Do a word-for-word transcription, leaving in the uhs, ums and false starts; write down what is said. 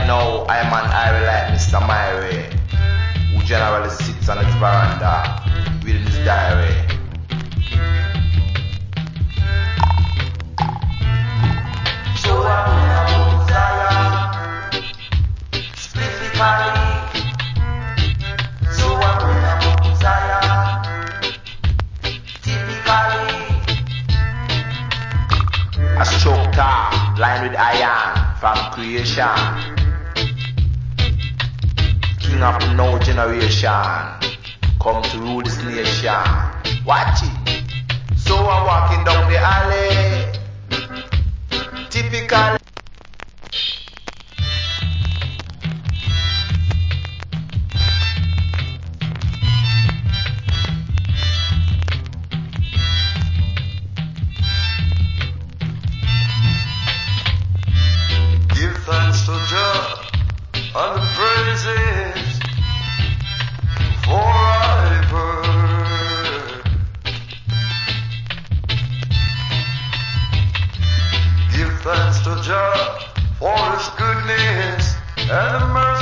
now, I am an Irie like Mister Myrie, who generally sits on his veranda, reading his diary. So I'm Zion, spliffy Cali. So I'm Zion, typically. A stroke tar, lined with iron from creation. King of the no generation, come to rule this nation. Watch it. So I'm walking down the alley, typical. Give thanks to Jah and the praises forever. Give thanks to Jah for His goodness and the mercy.